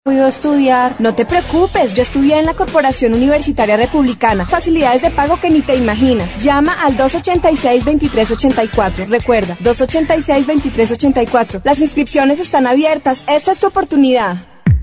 Puedo estudiar. No te preocupes, yo estudié en la Corporación Universitaria Republicana. Facilidades de pago que ni te imaginas. Llama al 286-2384. Recuerda, 286-2384. Las inscripciones están abiertas. Esta es tu oportunidad.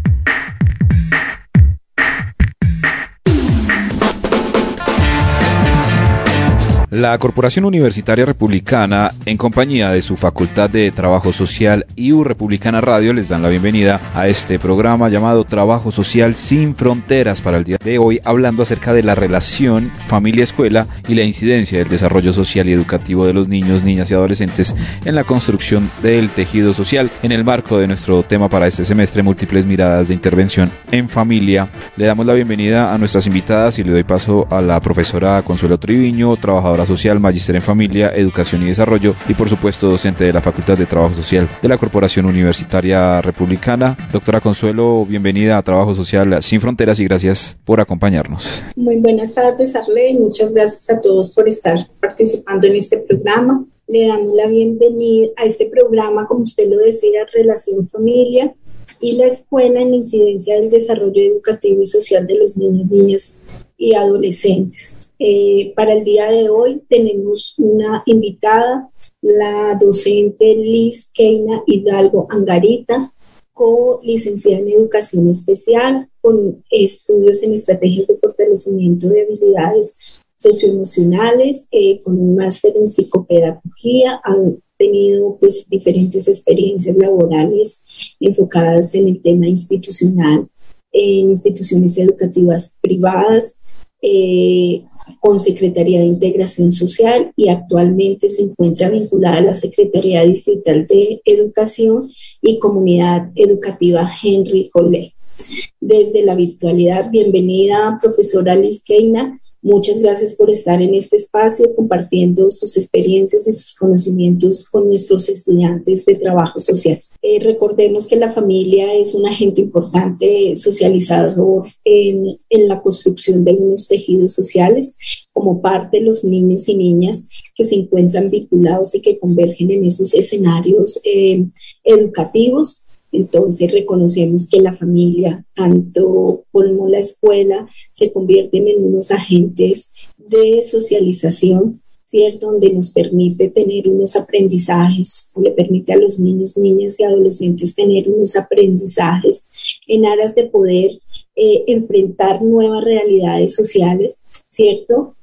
La Corporación Universitaria Republicana, en compañía de su Facultad de Trabajo Social y U Republicana Radio, les dan la bienvenida a este programa llamado Trabajo Social Sin Fronteras para el día de hoy, hablando acerca de la relación familia-escuela y la incidencia del desarrollo social y educativo de los niños, niñas y adolescentes en la construcción del tejido social. En el marco de nuestro tema para este semestre, múltiples miradas de intervención en familia, le damos la bienvenida a nuestras invitadas y le doy paso a la profesora Consuelo Triviño, trabajadora social, magíster en familia, educación y desarrollo y por supuesto docente de la Facultad de Trabajo Social de la Corporación Universitaria Republicana. Doctora Consuelo, bienvenida a Trabajo Social Sin Fronteras y gracias por acompañarnos. Muy buenas tardes, Arley. Muchas gracias a todos por estar participando en este programa. Le damos la bienvenida a este programa, como usted lo decía, Relación Familia y la Escuela en la incidencia del desarrollo educativo y social de los niños, niñas y adolescentes. Para el día de hoy tenemos una invitada, la docente Liz Keina Hidalgo Angarita, co-licenciada en Educación Especial, con estudios en estrategias de fortalecimiento de habilidades socioemocionales, con un máster en psicopedagogía. Ha tenido pues diferentes experiencias laborales enfocadas en el tema institucional, en instituciones educativas privadas, con Secretaría de Integración Social y actualmente se encuentra vinculada a la Secretaría Distrital de Educación y Comunidad Educativa Henry Jolé. Desde la virtualidad, bienvenida, profesora Liz Keina. Muchas gracias por estar en este espacio compartiendo sus experiencias y sus conocimientos con nuestros estudiantes de trabajo social. Recordemos que la familia es un agente importante socializador en la construcción de unos tejidos sociales como parte de los niños y niñas que se encuentran vinculados y que convergen en esos escenarios educativos. Entonces reconocemos que la familia, tanto como la escuela, se convierten en unos agentes de socialización, ¿cierto? Donde nos permite tener unos aprendizajes, o le permite a los niños, niñas y adolescentes tener unos aprendizajes en aras de poder enfrentar nuevas realidades sociales, ¿cierto?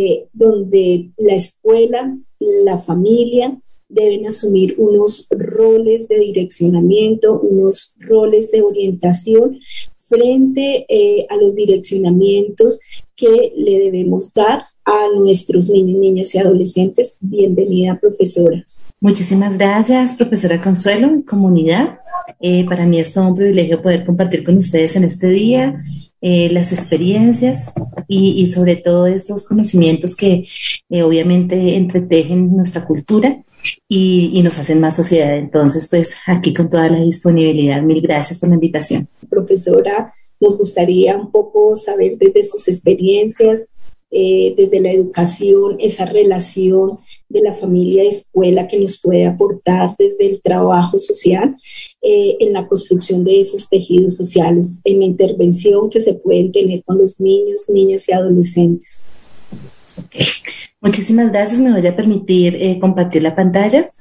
Donde la escuela, la familia, deben asumir unos roles de direccionamiento, unos roles de orientación frente a los direccionamientos que le debemos dar a nuestros niños, niñas y adolescentes. Bienvenida, profesora. Muchísimas gracias, profesora Consuelo y comunidad. Para mí es todo un privilegio poder compartir con ustedes en este día las experiencias y sobre todo estos conocimientos que obviamente entretejen nuestra cultura y nos hacen más sociedad. Entonces, pues aquí con toda la disponibilidad. Mil gracias por la invitación. Profesora, nos gustaría un poco saber desde sus experiencias, desde la educación, esa relación de la familia-escuela que nos puede aportar desde el trabajo social en la construcción de esos tejidos sociales, en la intervención que se pueden tener con los niños, niñas y adolescentes. Okay. Muchísimas gracias. Me voy a permitir compartir la pantalla.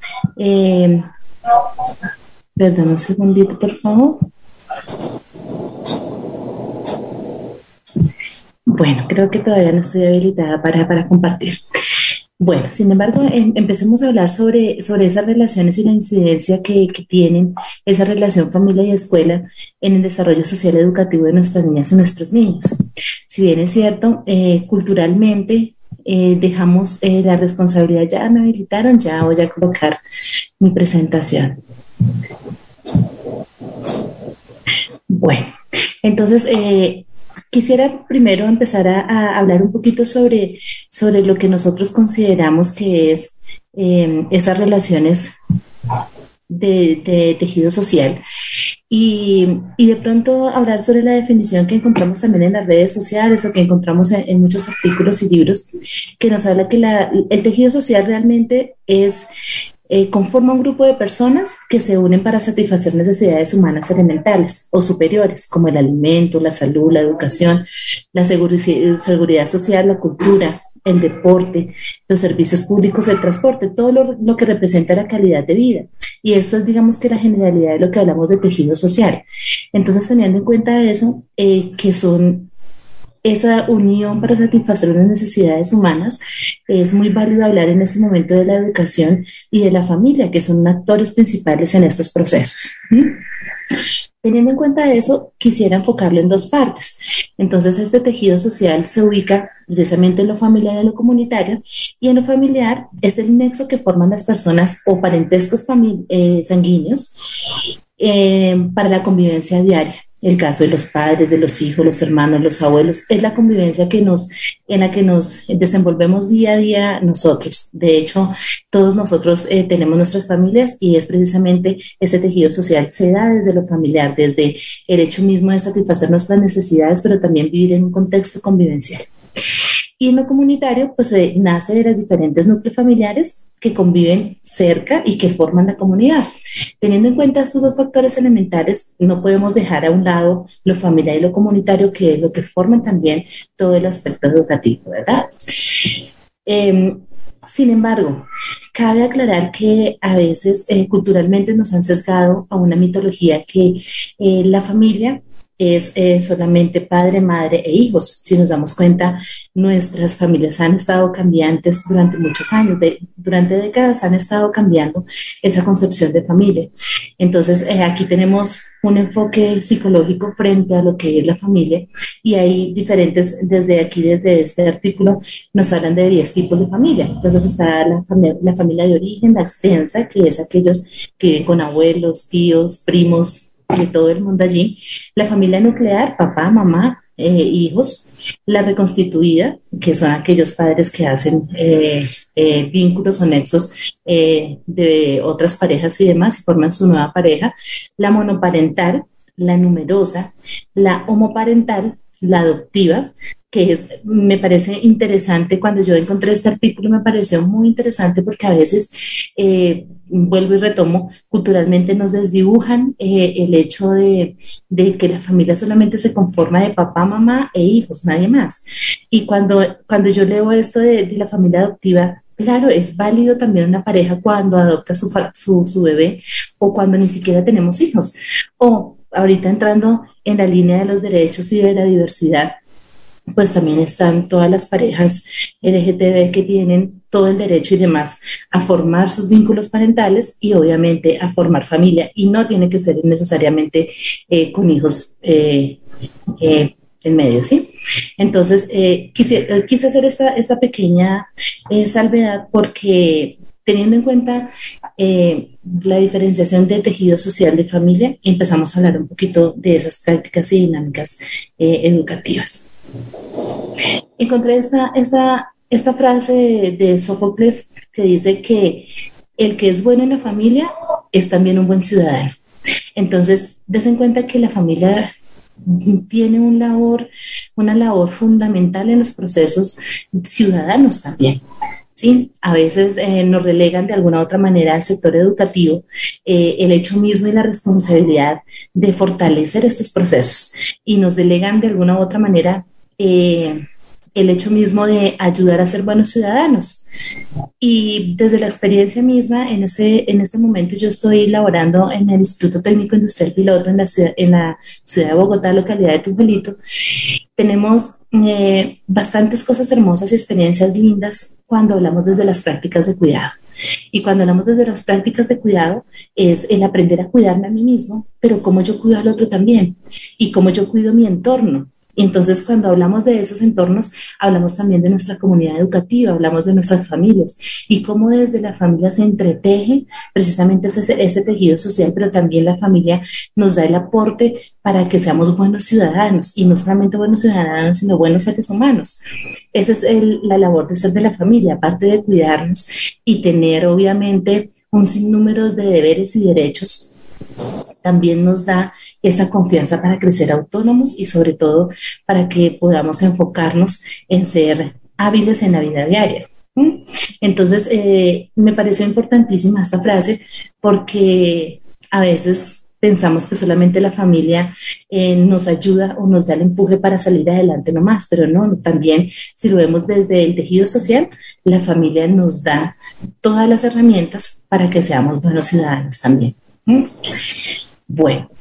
Perdón, un segundito, por favor. Bueno, creo que todavía no estoy habilitada para compartir. Bueno, sin embargo, empecemos a hablar sobre esas relaciones y la incidencia que tienen esa relación familia y escuela en el desarrollo social y educativo de nuestras niñas y nuestros niños. Si bien es cierto, culturalmente dejamos la responsabilidad, ya me habilitaron, ya voy a colocar mi presentación. Bueno, entonces quisiera primero empezar a hablar un poquito sobre lo que nosotros consideramos que es esas relaciones de tejido social y de pronto hablar sobre la definición que encontramos también en las redes sociales o que encontramos en muchos artículos y libros que nos habla que el tejido social realmente es conforma un grupo de personas que se unen para satisfacer necesidades humanas elementales o superiores, como el alimento, la salud, la educación, la seguridad social, la cultura, el deporte, los servicios públicos, el transporte, todo lo que representa la calidad de vida. Y esto es, digamos, que la generalidad de lo que hablamos de tejido social. Entonces, teniendo en cuenta eso, que son esa unión para satisfacer unas necesidades humanas, es muy válido hablar en este momento de la educación y de la familia, que son actores principales en estos procesos. Teniendo en cuenta eso, quisiera enfocarlo en dos partes. Entonces, este tejido social se ubica precisamente en lo familiar y en lo comunitario, y en lo familiar es el nexo que forman las personas o parentescos sanguíneos para la convivencia diaria. El caso de los padres, de los hijos, los hermanos, los abuelos, es la convivencia en la que nos desenvolvemos día a día nosotros. De hecho, todos nosotros tenemos nuestras familias y es precisamente ese tejido social se da desde lo familiar, desde el hecho mismo de satisfacer nuestras necesidades, pero también vivir en un contexto convivencial. Y en lo comunitario, pues nace de los diferentes núcleos familiares que conviven cerca y que forman la comunidad. Teniendo en cuenta estos dos factores elementales, no podemos dejar a un lado lo familiar y lo comunitario, que es lo que forman también todo el aspecto educativo, ¿verdad? Sin embargo, cabe aclarar que a veces culturalmente nos han sesgado a una mitología que la familia es solamente padre, madre e hijos. Si nos damos cuenta, nuestras familias han estado cambiantes durante muchos años, durante décadas han estado cambiando esa concepción de familia. Entonces, aquí tenemos un enfoque psicológico frente a lo que es la familia, y hay diferentes, desde este artículo nos hablan de 10 tipos de familia. Entonces está la familia de origen, la extensa, que es aquellos que viven con abuelos, tíos, primos, de todo el mundo allí. La familia nuclear, papá, mamá, hijos. La reconstituida, que son aquellos padres que hacen vínculos o nexos de otras parejas y demás y forman su nueva pareja. La monoparental, la numerosa, la homoparental, la adoptiva, que me parece interesante. Cuando yo encontré este artículo me pareció muy interesante porque a veces, vuelvo y retomo, culturalmente nos desdibujan el hecho de que la familia solamente se conforma de papá, mamá e hijos, nadie más. Y cuando yo leo esto de la familia adoptiva, claro, es válido también una pareja cuando adopta su bebé o cuando ni siquiera tenemos hijos. O ahorita entrando en la línea de los derechos y de la diversidad, pues también están todas las parejas LGTB que tienen todo el derecho y demás a formar sus vínculos parentales y obviamente a formar familia, y no tiene que ser necesariamente con hijos en medio, ¿sí? Entonces, quise hacer esta pequeña salvedad porque, teniendo en cuenta la diferenciación de tejido social de familia, empezamos a hablar un poquito de esas prácticas y dinámicas educativas. Encontré esta frase de Sófocles que dice que el que es bueno en la familia es también un buen ciudadano. Entonces, des en cuenta que la familia tiene una labor fundamental en los procesos ciudadanos también. Sí, a veces nos relegan de alguna u otra manera al sector educativo el hecho mismo y la responsabilidad de fortalecer estos procesos, y nos delegan de alguna u otra manera el hecho mismo de ayudar a ser buenos ciudadanos. Y desde la experiencia misma, en este momento yo estoy laborando en el Instituto Técnico Industrial Piloto en la ciudad de Bogotá, localidad de Tunjuelito. Tenemos bastantes cosas hermosas y experiencias lindas cuando hablamos desde las prácticas de cuidado. Y cuando hablamos desde las prácticas de cuidado es el aprender a cuidarme a mí mismo, pero cómo yo cuido al otro también y cómo yo cuido mi entorno. Y entonces, cuando hablamos de esos entornos, hablamos también de nuestra comunidad educativa, hablamos de nuestras familias y cómo desde la familia se entreteje precisamente ese tejido social, pero también la familia nos da el aporte para que seamos buenos ciudadanos, y no solamente buenos ciudadanos, sino buenos seres humanos. Esa es la labor de ser de la familia, aparte de cuidarnos y tener obviamente un sinnúmero de deberes y derechos. También nos da esa confianza para crecer autónomos y sobre todo para que podamos enfocarnos en ser hábiles en la vida diaria. Entonces, me pareció importantísima esta frase porque a veces pensamos que solamente la familia nos ayuda o nos da el empuje para salir adelante nomás, pero no, también si lo vemos desde el tejido social, la familia nos da todas las herramientas para que seamos buenos ciudadanos también. Bueno,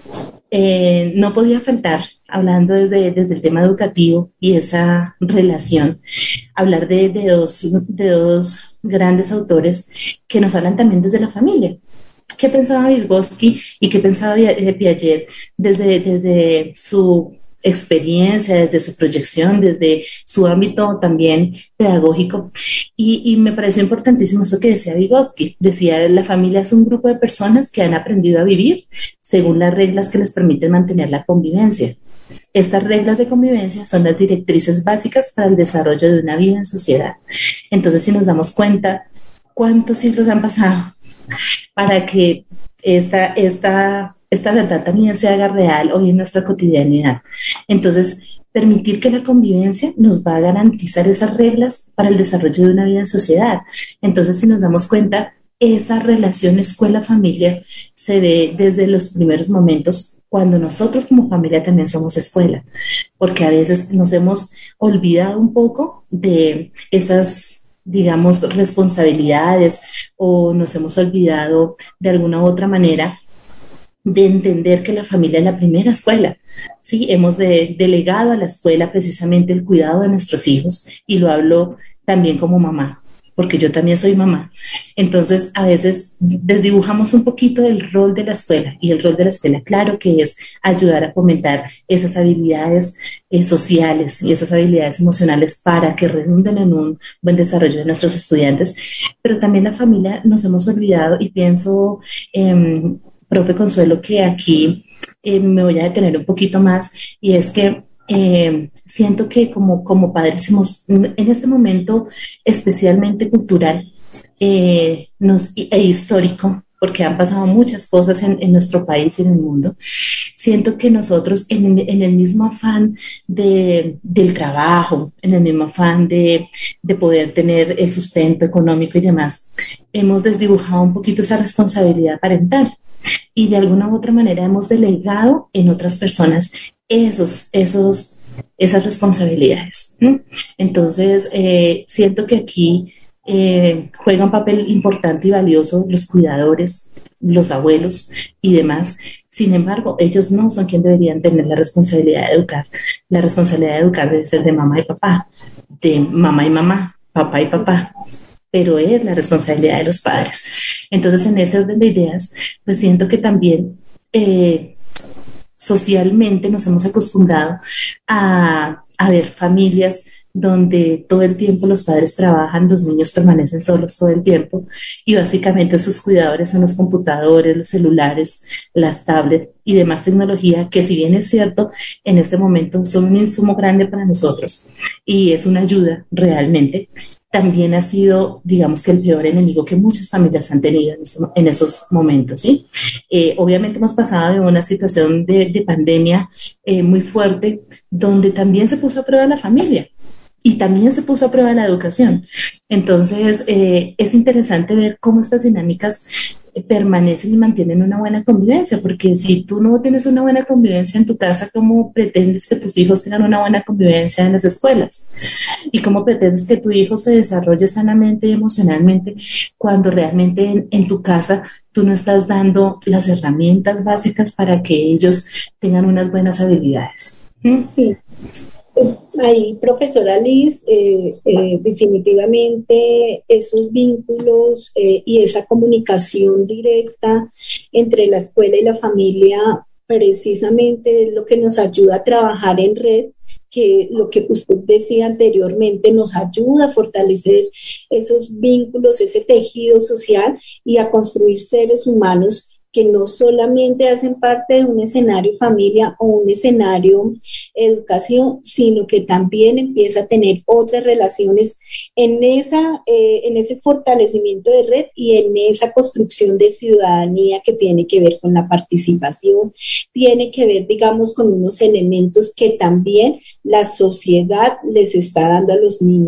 no podía faltar, hablando desde el tema educativo y esa relación, hablar de dos grandes autores que nos hablan también desde la familia. ¿Qué pensaba Vygotsky y qué pensaba Piaget desde su experiencia, desde su proyección, desde su ámbito también pedagógico? Y me pareció importantísimo eso que decía Vygotsky. Decía, la familia es un grupo de personas que han aprendido a vivir según las reglas que les permiten mantener la convivencia. Estas reglas de convivencia son las directrices básicas para el desarrollo de una vida en sociedad. Entonces, si nos damos cuenta, ¿cuántos siglos han pasado para que esta verdad también se haga real hoy en nuestra cotidianidad? Entonces, permitir que la convivencia nos va a garantizar esas reglas para el desarrollo de una vida en sociedad. Entonces, si nos damos cuenta, esa relación escuela-familia se ve desde los primeros momentos cuando nosotros como familia también somos escuela, porque a veces nos hemos olvidado un poco de esas, digamos, responsabilidades, o nos hemos olvidado de alguna u otra manera de entender que la familia es la primera escuela. Sí, hemos delegado a la escuela precisamente el cuidado de nuestros hijos, y lo hablo también como mamá, porque yo también soy mamá. Entonces, a veces desdibujamos un poquito el rol de la escuela, y el rol de la escuela, claro que es ayudar a fomentar esas habilidades sociales y esas habilidades emocionales para que redunden en un buen desarrollo de nuestros estudiantes, pero también la familia nos hemos olvidado, y pienso, profe Consuelo, que aquí me voy a detener un poquito más, y es que siento que como padres en este momento especialmente cultural e histórico, porque han pasado muchas cosas en nuestro país y en el mundo, siento que nosotros en el mismo afán del trabajo, en el mismo afán de poder tener el sustento económico y demás, hemos desdibujado un poquito esa responsabilidad parental, y de alguna u otra manera hemos delegado en otras personas esas responsabilidades. Entonces, siento que aquí juega un papel importante y valioso los cuidadores, los abuelos y demás. Sin embargo, ellos no son quienes deberían tener la responsabilidad de educar. La responsabilidad de educar debe ser de mamá y papá, de mamá y mamá, papá y papá, pero es la responsabilidad de los padres. Entonces, en ese orden de ideas, pues siento que también socialmente nos hemos acostumbrado a ver familias donde todo el tiempo los padres trabajan, los niños permanecen solos todo el tiempo, y básicamente sus cuidadores son los computadores, los celulares, las tablets y demás tecnología, que si bien es cierto, en este momento son un insumo grande para nosotros y es una ayuda realmente, también ha sido, digamos, que el peor enemigo que muchas familias han tenido en esos momentos, ¿sí? Obviamente hemos pasado de una situación de pandemia muy fuerte, donde también se puso a prueba la familia y también se puso a prueba la educación. Entonces, es interesante ver cómo estas dinámicas permanecen y mantienen una buena convivencia, porque si tú no tienes una buena convivencia en tu casa, ¿cómo pretendes que tus hijos tengan una buena convivencia en las escuelas? ¿Y cómo pretendes que tu hijo se desarrolle sanamente y emocionalmente cuando realmente en tu casa tú no estás dando las herramientas básicas para que ellos tengan unas buenas habilidades? Sí. Ahí, profesora Liz, definitivamente esos vínculos y esa comunicación directa entre la escuela y la familia precisamente es lo que nos ayuda a trabajar en red, que lo que usted decía anteriormente nos ayuda a fortalecer esos vínculos, ese tejido social y a construir seres humanos que no solamente hacen parte de un escenario familia o un escenario educación, sino que también empieza a tener otras relaciones en ese fortalecimiento de red y en esa construcción de ciudadanía que tiene que ver con la participación, tiene que ver, digamos, con unos elementos que también la sociedad les está dando a los niños.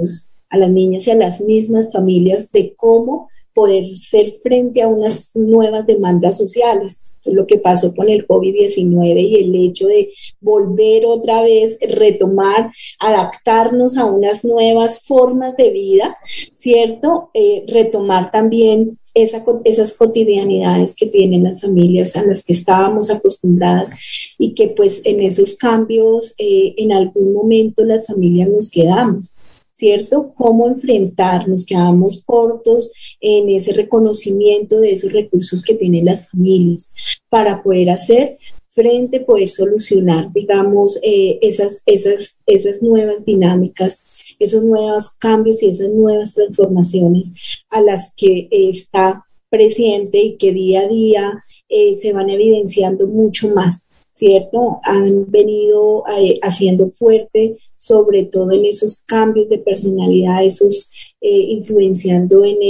a las niñas y a las mismas familias de cómo poder ser frente a unas nuevas demandas sociales. Lo que pasó con el COVID-19 y el hecho de volver otra vez, retomar, adaptarnos a unas nuevas formas de vida, ¿cierto? Retomar también esas cotidianidades que tienen las familias a las que estábamos acostumbradas y que pues en esos cambios en algún momento las familias nos quedamos, ¿cierto? Cómo enfrentarnos, quedamos cortos en ese reconocimiento de esos recursos que tienen las familias para poder hacer frente, poder solucionar, digamos, esas nuevas dinámicas, esos nuevos cambios y esas nuevas transformaciones a las que está presente y que día a día se van evidenciando mucho más, ¿cierto? Han venido haciendo fuerte, sobre todo en esos cambios de personalidad, influenciando en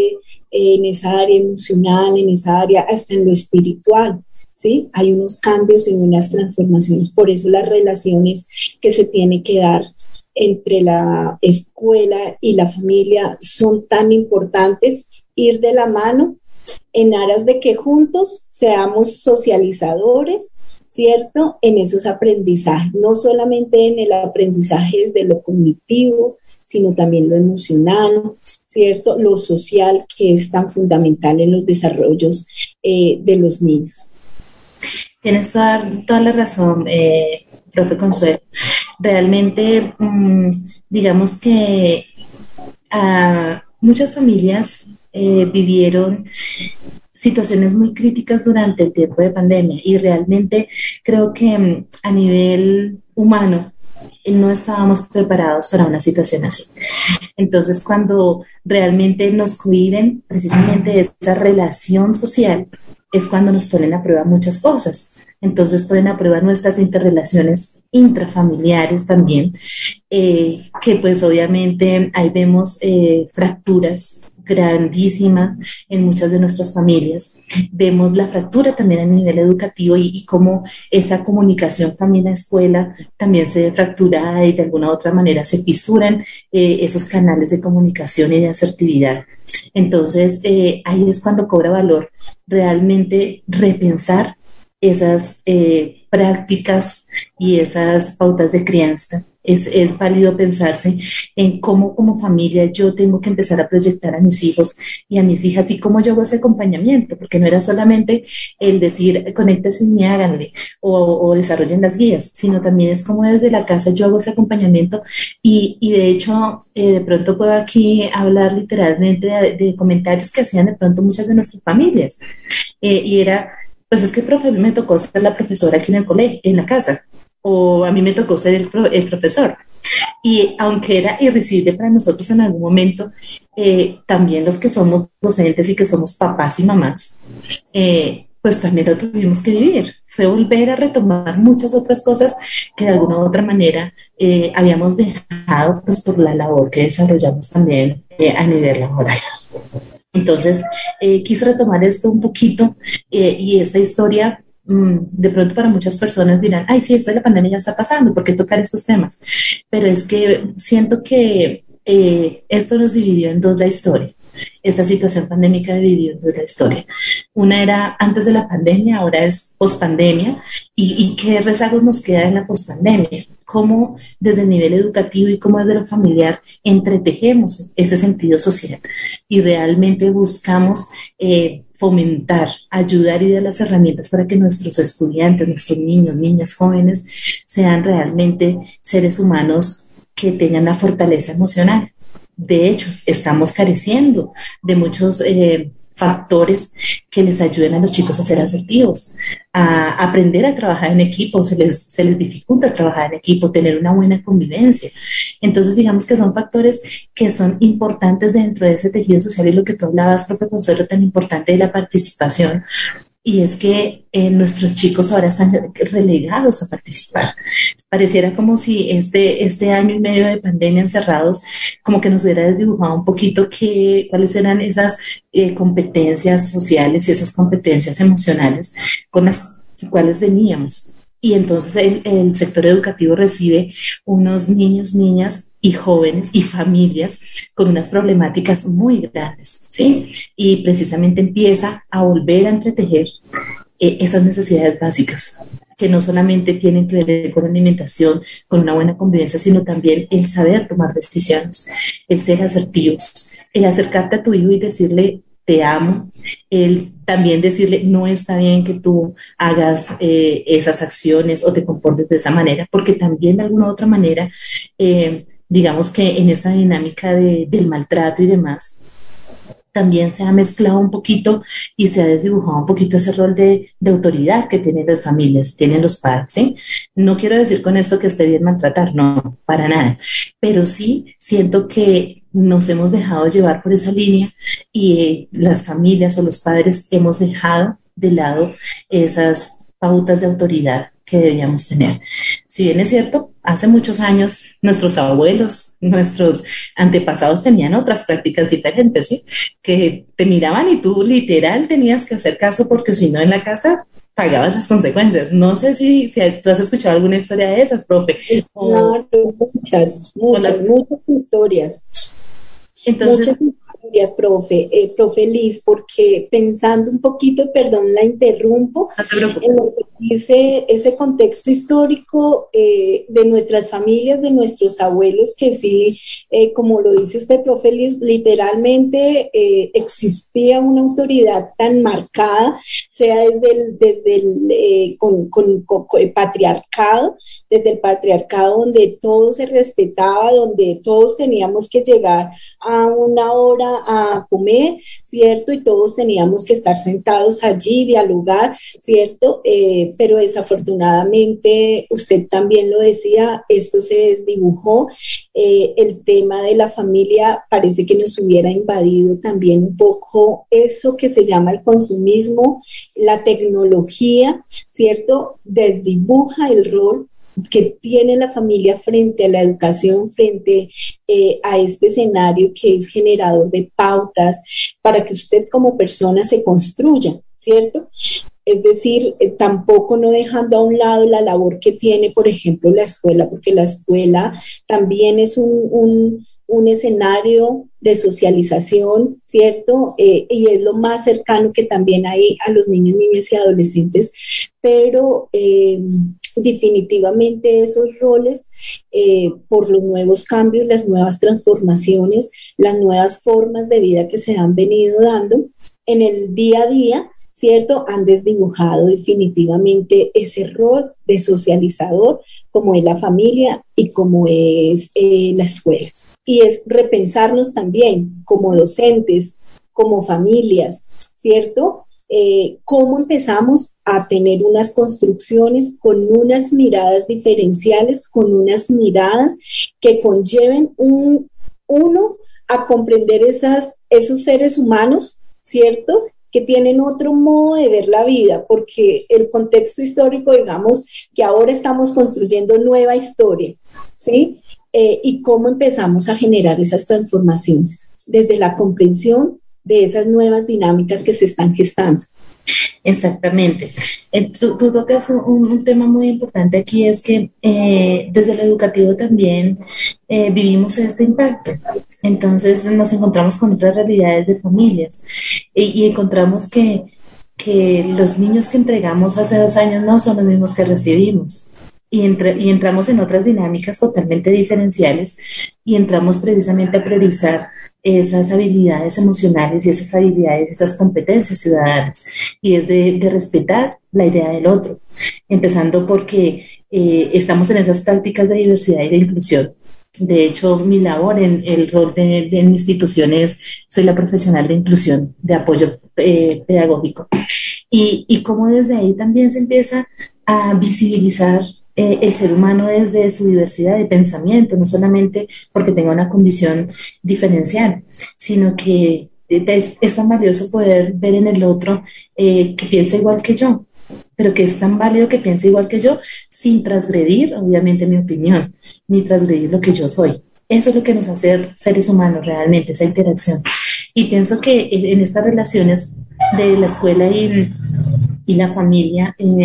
esa área emocional, en esa área hasta en lo espiritual, ¿sí? Hay unos cambios y unas transformaciones, por eso las relaciones que se tienen que dar entre la escuela y la familia son tan importantes, ir de la mano en aras de que juntos seamos socializadores, ¿cierto? En esos aprendizajes, no solamente en el aprendizaje desde lo cognitivo, sino también lo emocional, ¿cierto? Lo social, que es tan fundamental en los desarrollos de los niños. Tienes toda la razón, profe Consuelo. Realmente, digamos que muchas familias vivieron situaciones muy críticas durante el tiempo de pandemia y realmente creo que a nivel humano no estábamos preparados para una situación así. Entonces, cuando realmente nos cohiben precisamente esa relación social, es cuando nos ponen a prueba muchas cosas. Entonces ponen a prueba nuestras interrelaciones intrafamiliares también, que pues obviamente ahí vemos fracturas grandísimas en muchas de nuestras familias. Vemos la fractura también a nivel educativo y cómo esa comunicación familia-escuela también se ve fracturada y de alguna u otra manera se fisuran esos canales de comunicación y de asertividad. Entonces, ahí es cuando cobra valor realmente repensar esas prácticas y esas pautas de crianza. Es válido pensarse en cómo como familia yo tengo que empezar a proyectar a mis hijos y a mis hijas y cómo yo hago ese acompañamiento, porque no era solamente el decir conéctense y háganle o desarrollen las guías, sino también es como desde la casa yo hago ese acompañamiento y de hecho de pronto puedo aquí hablar literalmente de comentarios que hacían de pronto muchas de nuestras familias y era pues es que profe, a mí me tocó ser la profesora aquí en el colegio, en la casa, o a mí me tocó ser el profesor. Y aunque era irrisible para nosotros en algún momento, también los que somos docentes y que somos papás y mamás, pues también lo tuvimos que vivir. Fue volver a retomar muchas otras cosas que de alguna u otra manera habíamos dejado pues, por la labor que desarrollamos también a nivel laboral. Entonces, quise retomar esto un poquito y esta historia, de pronto para muchas personas dirán, ay, sí, esto de la pandemia ya está pasando, ¿por qué tocar estos temas? Pero es que siento que esto nos dividió en dos la historia. Esta situación pandémica dividió en dos la historia. Una era antes de la pandemia, ahora es pospandemia. ¿Y qué rezagos nos queda en la pospandemia? Cómo desde el nivel educativo y cómo desde lo familiar entretejemos ese sentido social y realmente buscamos fomentar, ayudar y dar las herramientas para que nuestros estudiantes, nuestros niños, niñas, jóvenes sean realmente seres humanos que tengan la fortaleza emocional. De hecho, estamos careciendo de muchos factores que les ayuden a los chicos a ser asertivos, a aprender a trabajar en equipo, se les dificulta trabajar en equipo, tener una buena convivencia. Entonces, digamos que son factores que son importantes dentro de ese tejido social y lo que tú hablabas, profe Consuelo, tan importante de la participación. Y es que nuestros chicos ahora están relegados a participar. Pareciera como si este año y medio de pandemia encerrados, como que nos hubiera desdibujado un poquito cuáles eran esas competencias sociales y esas competencias emocionales con las cuales veníamos. Y entonces el sector educativo recibe unos niños, niñas y jóvenes y familias con unas problemáticas muy grandes, ¿sí? Y precisamente empieza a volver a entretejer esas necesidades básicas, que no solamente tienen que ver con la alimentación, con una buena convivencia, sino también el saber tomar decisiones, el ser asertivos, el acercarte a tu hijo y decirle te amo, el también decirle no está bien que tú hagas esas acciones o te comportes de esa manera, porque también de alguna u otra manera, digamos que en esa dinámica del maltrato y demás, también se ha mezclado un poquito y se ha desdibujado un poquito ese rol de autoridad que tienen las familias, tienen los padres, ¿sí? No quiero decir con esto que esté bien maltratar, no, para nada, pero sí siento que nos hemos dejado llevar por esa línea y las familias o los padres hemos dejado de lado esas pautas de autoridad que debíamos tener. Si bien es cierto, hace muchos años nuestros abuelos, nuestros antepasados tenían otras prácticas diferentes, ¿sí? Que te miraban y tú literal tenías que hacer caso porque si no en la casa pagabas las consecuencias. No sé si tú has escuchado alguna historia de esas, profe. No, muchas historias. Entonces, muchas historias, profe Liz, porque pensando un poquito, perdón, la interrumpo, en lo que dice ese contexto histórico de nuestras familias, de nuestros abuelos, que sí, como lo dice usted, profe Liz, literalmente existía una autoridad tan marcada, sea desde el patriarcado, desde el patriarcado donde todo se respetaba, donde todos teníamos que llegar a una hora a comer, ¿cierto? Y todos teníamos que estar sentados allí, dialogar, ¿cierto? Pero desafortunadamente, usted también lo decía, esto se desdibujó, el tema de la familia parece que nos hubiera invadido también un poco eso que se llama el consumismo, la tecnología, ¿cierto? Desdibuja el rol que tiene la familia frente a la educación, frente a este escenario que es generador de pautas para que usted como persona se construya, ¿cierto? Es decir, tampoco no dejando a un lado la labor que tiene, por ejemplo, la escuela, porque la escuela también es un escenario de socialización, ¿cierto? Y es lo más cercano que también hay a los niños, niñas y adolescentes, pero definitivamente esos roles, por los nuevos cambios, las nuevas transformaciones, las nuevas formas de vida que se han venido dando en el día a día, ¿cierto? Han desdibujado definitivamente ese rol de socializador como es la familia y como es la escuela. Y es repensarnos también como docentes, como familias, ¿cierto? Cómo empezamos a tener unas construcciones con unas miradas diferenciales, con unas miradas que conlleven uno a comprender esos seres humanos, ¿cierto?, que tienen otro modo de ver la vida, porque el contexto histórico, digamos, que ahora estamos construyendo nueva historia, ¿sí? Y cómo empezamos a generar esas transformaciones desde la comprensión de esas nuevas dinámicas que se están gestando. Exactamente. Tú tocas un tema muy importante aquí, es que desde lo educativo también vivimos este impacto. Entonces nos encontramos con otras realidades de familias y encontramos que los niños que entregamos hace 2 años no son los mismos que recibimos. Y entramos en otras dinámicas totalmente diferenciales y entramos precisamente a priorizar esas habilidades emocionales y esas habilidades, esas competencias ciudadanas, y es de respetar la idea del otro, empezando porque estamos en esas prácticas de diversidad y de inclusión. De hecho, mi labor en el rol de mi institución es, soy la profesional de inclusión, de apoyo pedagógico, y cómo desde ahí también se empieza a visibilizar el ser humano desde su diversidad de pensamiento, no solamente porque tenga una condición diferencial, sino que es tan valioso poder ver en el otro que piensa igual que yo, pero que es tan válido que piense igual que yo, sin transgredir, obviamente, mi opinión, ni transgredir lo que yo soy. Eso es lo que nos hace seres humanos realmente, esa interacción. Y pienso que en estas relaciones de la escuela y la familia,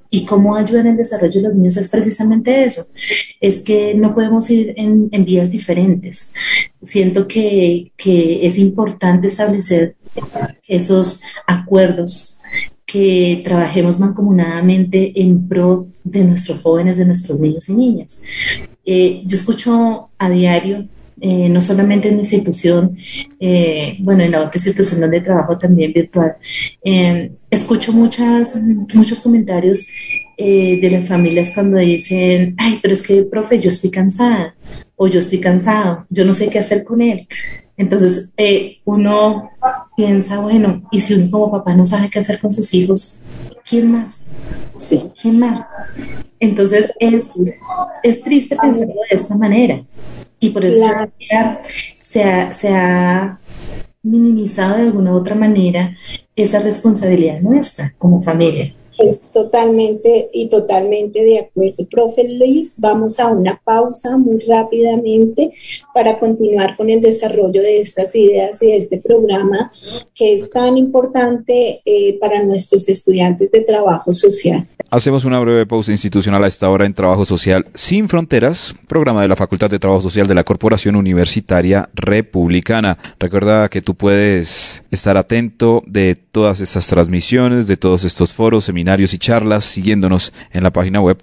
y cómo ayuda en el desarrollo de los niños es precisamente eso, es que no podemos ir en vías diferentes. Siento que es importante establecer esos acuerdos, que trabajemos mancomunadamente en pro de nuestros jóvenes, de nuestros niños y niñas. Yo escucho a diario, no solamente en mi institución, en la otra institución donde trabajo también virtual, escucho muchos comentarios de las familias cuando dicen, ay, pero es que, profe, yo estoy cansada, o yo estoy cansado, yo no sé qué hacer con él. Entonces, uno piensa, bueno, y si uno como papá no sabe qué hacer con sus hijos, ¿quién más? Sí. ¿Quién más? Entonces, es triste pensarlo de esta manera. Y por eso claro, se ha minimizado de alguna u otra manera esa responsabilidad nuestra como familia. Es totalmente de acuerdo. Profe Luis, vamos a una pausa muy rápidamente para continuar con el desarrollo de estas ideas y de este programa que es tan importante para nuestros estudiantes de trabajo social. Hacemos una breve pausa institucional a esta hora en Trabajo Social Sin Fronteras, programa de la Facultad de Trabajo Social de la Corporación Universitaria Republicana. Recuerda que tú puedes estar atento de todas estas transmisiones, de todos estos foros, seminarios y charlas, siguiéndonos en la página web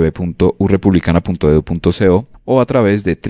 www.urepublicana.edu.co o a través de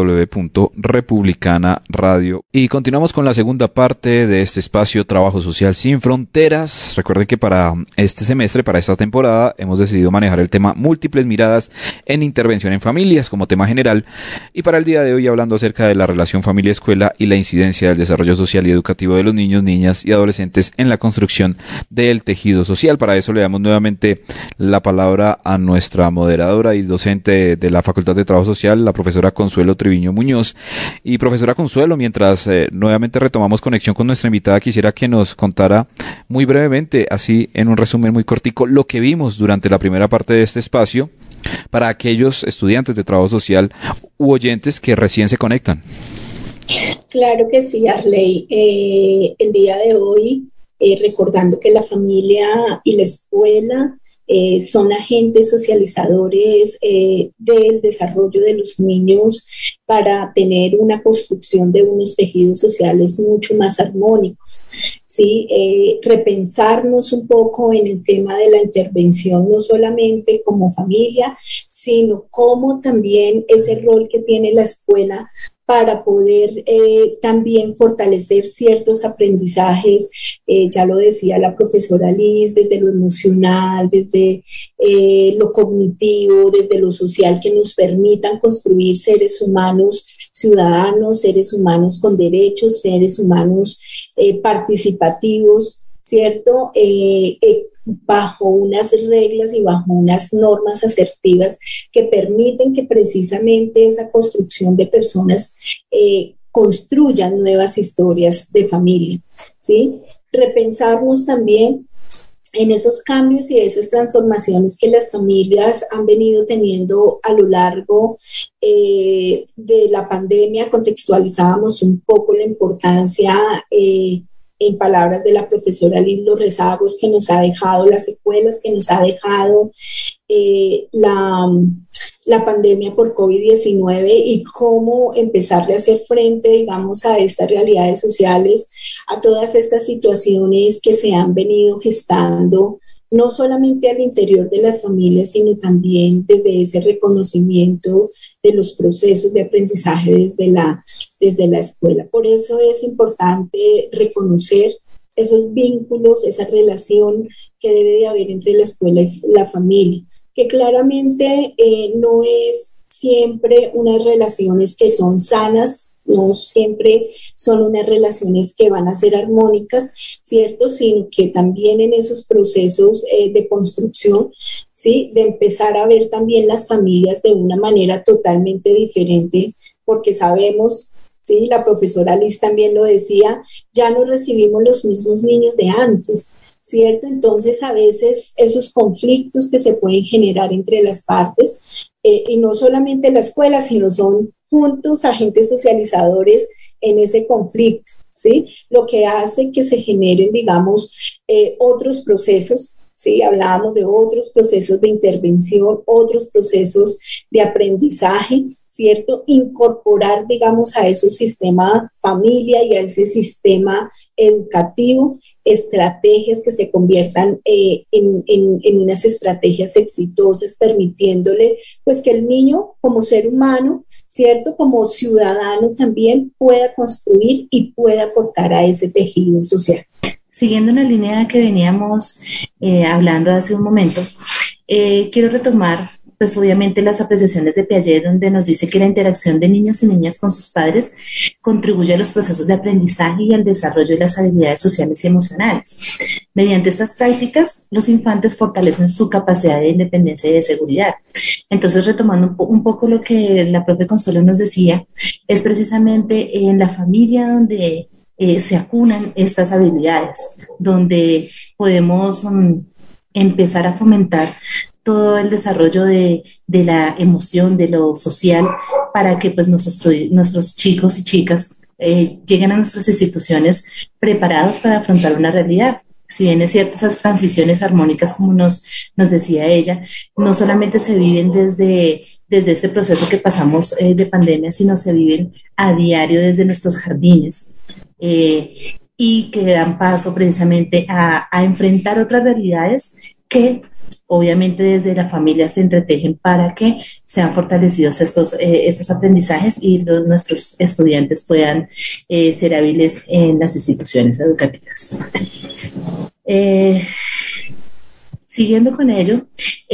www.republicanaradio. Y continuamos con la segunda parte de este espacio Trabajo Social Sin Fronteras. Recuerden que para este semestre, para esta temporada, hemos decidido manejar el tema múltiples miradas en intervención en familias como tema general, y para el día de hoy hablando acerca de la relación familia-escuela y la incidencia del desarrollo social y educativo de los niños, niñas y adolescentes en la construcción del tejido social. Para eso le damos nuevamente la palabra a nuestra moderadora y docente de la Facultad de Trabajo Social, la profesora Consuelo Triviño Muñoz. Y profesora Consuelo, mientras nuevamente retomamos conexión con nuestra invitada, quisiera que nos contara muy brevemente, así en un resumen muy cortico, lo que vimos durante la primera parte de este espacio para aquellos estudiantes de trabajo social u oyentes que recién se conectan. Claro que sí, Arley. El día de hoy, recordando que la familia y la escuela son agentes socializadores del desarrollo de los niños para tener una construcción de unos tejidos sociales mucho más armónicos. ¿Sí? Repensarnos un poco en el tema de la intervención, no solamente como familia, sino como también ese rol que tiene la escuela para poder también fortalecer ciertos aprendizajes, ya lo decía la profesora Liz, desde lo emocional, desde lo cognitivo, desde lo social, que nos permitan construir seres humanos ciudadanos, seres humanos con derechos, seres humanos participativos, ¿cierto? Bajo unas reglas y bajo unas normas asertivas que permiten que precisamente esa construcción de personas construyan nuevas historias de familia, ¿sí? Repensarnos también en esos cambios y esas transformaciones que las familias han venido teniendo a lo largo de la pandemia. Contextualizábamos un poco la importancia, en palabras de la profesora Liz, los rezagos que nos ha dejado, las secuelas que nos ha dejado la pandemia por COVID-19 y cómo empezarle a hacer frente, digamos, a estas realidades sociales, a todas estas situaciones que se han venido gestando, no solamente al interior de las familias, sino también desde ese reconocimiento de los procesos de aprendizaje desde la escuela. Por eso es importante reconocer esos vínculos, esa relación que debe de haber entre la escuela y la familia, que claramente no es siempre unas relaciones que son sanas, no siempre son unas relaciones que van a ser armónicas, ¿cierto? Sino que también en esos procesos de construcción, ¿sí? De empezar a ver también las familias de una manera totalmente diferente, porque sabemos, ¿sí? La profesora Liz también lo decía, ya no recibimos los mismos niños de antes, ¿cierto? Entonces, a veces esos conflictos que se pueden generar entre las partes, y no solamente la escuela, sino son juntos agentes socializadores en ese conflicto, ¿sí? Lo que hace que se generen, digamos, otros procesos, ¿sí? Hablábamos de otros procesos de intervención, otros procesos de aprendizaje, ¿cierto? Incorporar, digamos, a ese sistema familia y a ese sistema educativo estrategias que se conviertan en unas estrategias exitosas, permitiéndole pues que el niño como ser humano, ¿cierto? Como ciudadano también pueda construir y pueda aportar a ese tejido social. Siguiendo en la línea que veníamos hablando hace un momento, quiero retomar pues obviamente las apreciaciones de Piaget, donde nos dice que la interacción de niños y niñas con sus padres contribuye a los procesos de aprendizaje y al desarrollo de las habilidades sociales y emocionales. Mediante estas prácticas, los infantes fortalecen su capacidad de independencia y de seguridad. Entonces, retomando un poco lo que la profe Consuelo nos decía, es precisamente en la familia donde se acunan estas habilidades, donde podemos empezar a fomentar todo el desarrollo de la emoción, de lo social, para que pues nuestros chicos y chicas lleguen a nuestras instituciones preparados para afrontar una realidad. Si bien es cierto, esas transiciones armónicas, como nos decía ella, no solamente se viven desde este proceso que pasamos de pandemia, sino se viven a diario desde nuestros jardines. Y que dan paso precisamente a enfrentar otras realidades que obviamente desde la familia se entretejen para que sean fortalecidos estos aprendizajes y nuestros estudiantes puedan ser hábiles en las instituciones educativas. Siguiendo con ello,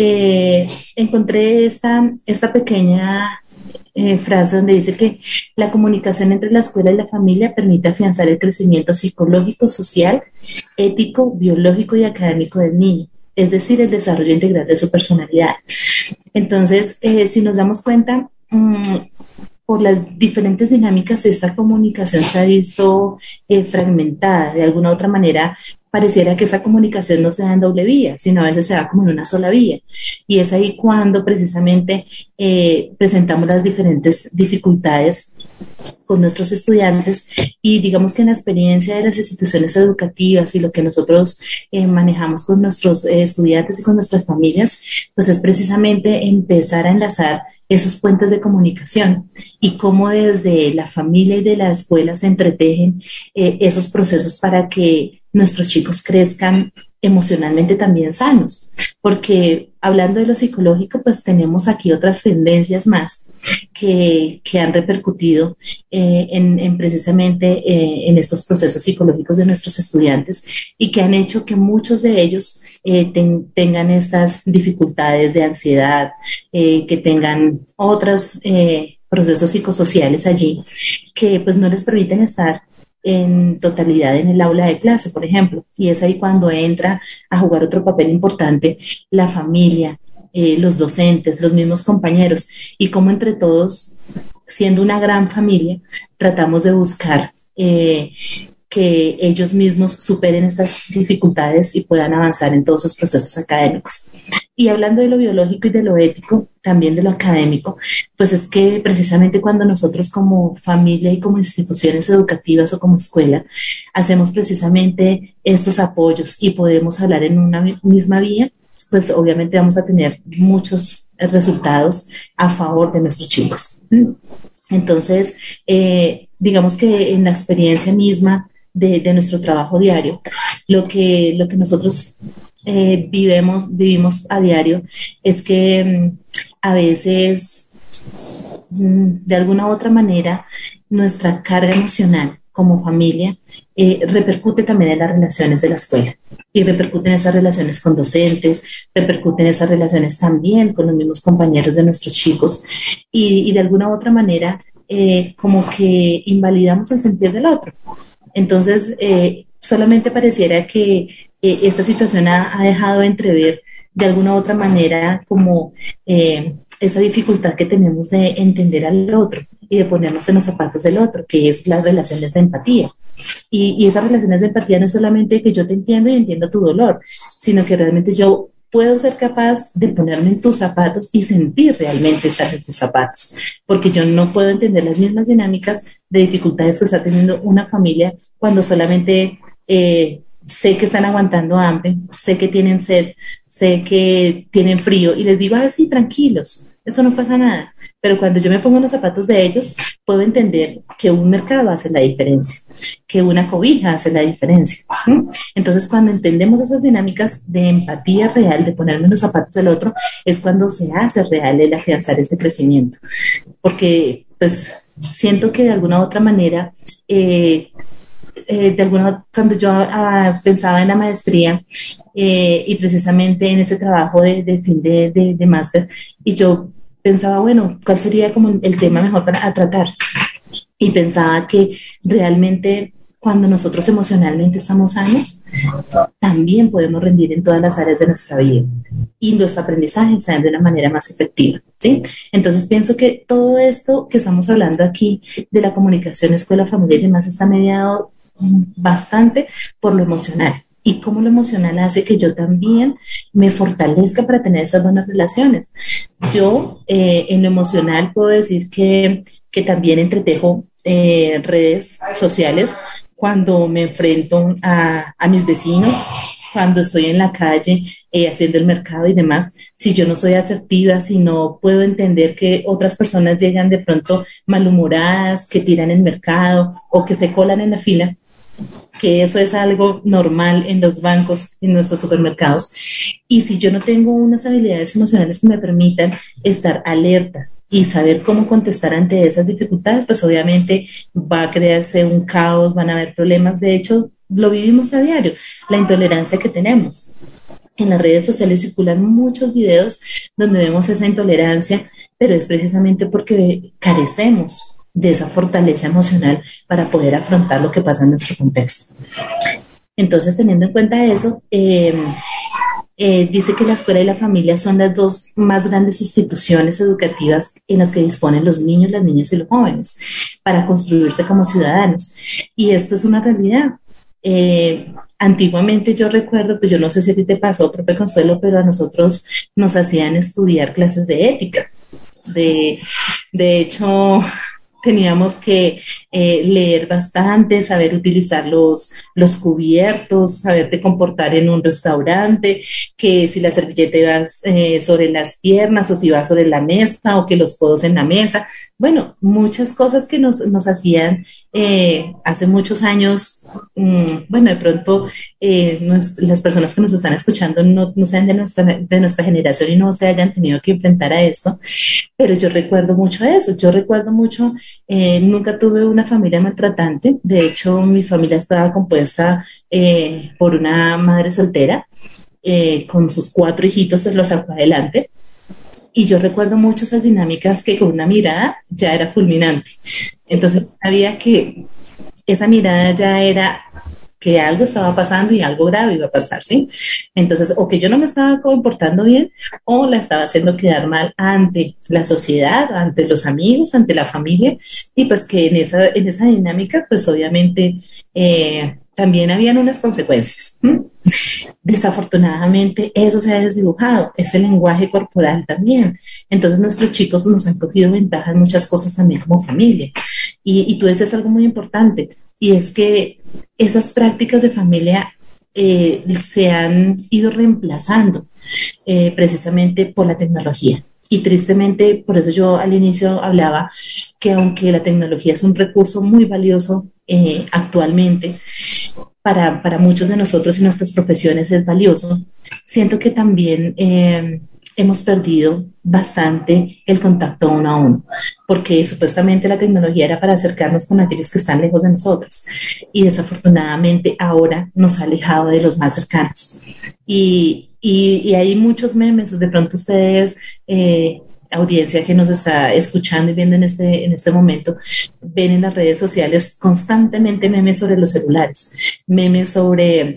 encontré esta pequeña frase donde dice que la comunicación entre la escuela y la familia permite afianzar el crecimiento psicológico, social, ético, biológico y académico del niño, es decir, el desarrollo integral de su personalidad. Entonces, si nos damos cuenta, por las diferentes dinámicas, esta comunicación se ha visto fragmentada. De alguna u otra manera, pareciera que esa comunicación no se da en doble vía, sino a veces se da como en una sola vía. Y es ahí cuando precisamente presentamos las diferentes dificultades con nuestros estudiantes y digamos que en la experiencia de las instituciones educativas y lo que nosotros manejamos con nuestros estudiantes y con nuestras familias, pues es precisamente empezar a enlazar esos puentes de comunicación y cómo desde la familia y de la escuela se entretejen esos procesos para que nuestros chicos crezcan emocionalmente también sanos, porque hablando de lo psicológico, pues tenemos aquí otras tendencias más que han repercutido en precisamente en estos procesos psicológicos de nuestros estudiantes y que han hecho que muchos de ellos tengan estas dificultades de ansiedad, que tengan otros procesos psicosociales allí que pues no les permiten estar en totalidad en el aula de clase, por ejemplo, y es ahí cuando entra a jugar otro papel importante la familia, los docentes, los mismos compañeros, y cómo entre todos, siendo una gran familia, tratamos de buscar que ellos mismos superen estas dificultades y puedan avanzar en todos sus procesos académicos. Y hablando de lo biológico y de lo ético, también de lo académico, pues es que precisamente cuando nosotros como familia y como instituciones educativas o como escuela hacemos precisamente estos apoyos y podemos hablar en una misma vía, pues obviamente vamos a tener muchos resultados a favor de nuestros chicos. Entonces, digamos que en la experiencia misma de nuestro trabajo diario, lo que nosotros vivimos a diario es que a veces de alguna u otra manera nuestra carga emocional como familia repercute también en las relaciones de la escuela y repercute en esas relaciones con docentes, repercute en esas relaciones también con los mismos compañeros de nuestros chicos y de alguna u otra manera como que invalidamos el sentir del otro. Entonces solamente pareciera que esta situación ha dejado entrever de alguna u otra manera como esa dificultad que tenemos de entender al otro y de ponernos en los zapatos del otro, que es las relaciones de empatía. Y esas relaciones de empatía no es solamente que yo te entiendo y entiendo tu dolor, sino que realmente yo puedo ser capaz de ponerme en tus zapatos y sentir realmente estar en tus zapatos, porque yo no puedo entender las mismas dinámicas de dificultades que está teniendo una familia cuando solamente sé que están aguantando hambre, sé que tienen sed, sé que tienen frío y les digo, sí, tranquilos, eso no pasa nada. Pero cuando yo me pongo en los zapatos de ellos, puedo entender que un mercado hace la diferencia, que una cobija hace la diferencia. Entonces, cuando entendemos esas dinámicas de empatía real, de ponerme en los zapatos del otro, es cuando se hace real el afianzar este crecimiento. Porque, pues, siento que de alguna u otra manera, cuando yo pensaba en la maestría y precisamente en ese trabajo de fin de máster, y yo pensaba, bueno, ¿cuál sería como el tema mejor para tratar? Y pensaba que realmente cuando nosotros emocionalmente estamos sanos, también podemos rendir en todas las áreas de nuestra vida y los aprendizajes salen de una manera más efectiva, ¿sí? Entonces pienso que todo esto que estamos hablando aquí de la comunicación escuela, familia y demás está mediado bastante por lo emocional. Y cómo lo emocional hace que yo también me fortalezca para tener esas buenas relaciones. Yo en lo emocional puedo decir que también entretejo redes sociales cuando me enfrento a mis vecinos, cuando estoy en la calle haciendo el mercado y demás. Si yo no soy asertiva, si no puedo entender que otras personas llegan de pronto malhumoradas, que tiran el mercado o que se colan en la fila, que eso es algo normal en los bancos, en nuestros supermercados. Y si yo no tengo unas habilidades emocionales que me permitan estar alerta y saber cómo contestar ante esas dificultades, pues obviamente va a crearse un caos, van a haber problemas. De hecho, lo vivimos a diario, la intolerancia que tenemos. En las redes sociales circulan muchos videos donde vemos esa intolerancia, pero es precisamente porque carecemos de esa fortaleza emocional para poder afrontar lo que pasa en nuestro contexto. Entonces, teniendo en cuenta eso, dice que la escuela y la familia son las dos más grandes instituciones educativas en las que disponen los niños, las niñas y los jóvenes para construirse como ciudadanos. Y esto es una realidad. Antiguamente yo recuerdo, pues yo no sé si a ti te pasó, profe Consuelo, pero a nosotros nos hacían estudiar clases de ética. De hecho, teníamos que leer bastante, saber utilizar los cubiertos, saberte comportar en un restaurante, que si la servilleta iba sobre las piernas o si iba sobre la mesa o que los codos en la mesa. Bueno, muchas cosas que nos hacían hace muchos años. Bueno, de pronto las personas que nos están escuchando no sean de nuestra generación y no se hayan tenido que enfrentar a esto, pero yo recuerdo mucho eso. Yo recuerdo mucho, nunca tuve una familia maltratante. De hecho, mi familia estaba compuesta por una madre soltera con sus 4 hijitos, los sacó adelante. Y yo recuerdo mucho esas dinámicas que con una mirada ya era fulminante. Entonces sabía que esa mirada ya era que algo estaba pasando y algo grave iba a pasar, ¿sí? Entonces, o que yo no me estaba comportando bien o la estaba haciendo quedar mal ante la sociedad, ante los amigos, ante la familia, y pues que en esa dinámica, pues obviamente también habían unas consecuencias. Desafortunadamente eso se ha desdibujado, ese lenguaje corporal también. Entonces nuestros chicos nos han cogido ventaja en muchas cosas también como familia. Y tú dices algo muy importante, y es que esas prácticas de familia se han ido reemplazando precisamente por la tecnología. Y tristemente, por eso yo al inicio hablaba que aunque la tecnología es un recurso muy valioso actualmente, para muchos de nosotros y nuestras profesiones es valioso, siento que también hemos perdido bastante el contacto uno a uno, porque supuestamente la tecnología era para acercarnos con aquellos que están lejos de nosotros y desafortunadamente ahora nos ha alejado de los más cercanos. Y hay muchos memes, de pronto ustedes, audiencia que nos está escuchando y viendo en este momento, ven en las redes sociales constantemente memes sobre los celulares, memes sobre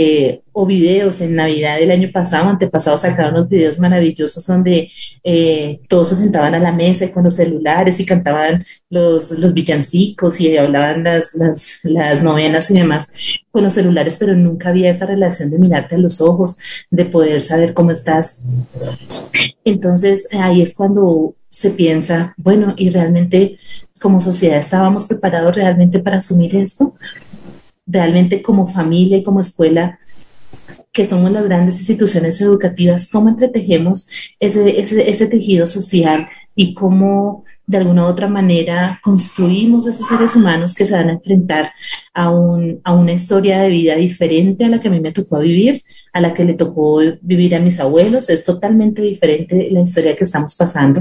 o videos. En Navidad del año pasado, antepasado, sacaron unos videos maravillosos donde todos se sentaban a la mesa y con los celulares y cantaban los villancicos y hablaban las novenas y demás con los celulares, pero nunca había esa relación de mirarte a los ojos, de poder saber cómo estás. Entonces ahí es cuando se piensa, bueno, ¿y realmente como sociedad estábamos preparados realmente para asumir esto? realmente como familia y como escuela, que somos las grandes instituciones educativas, cómo entretejemos ese tejido social y cómo de alguna u otra manera construimos esos seres humanos que se van a enfrentar a una historia de vida diferente a la que a mí me tocó vivir, a la que le tocó vivir a mis abuelos. Es totalmente diferente la historia que estamos pasando.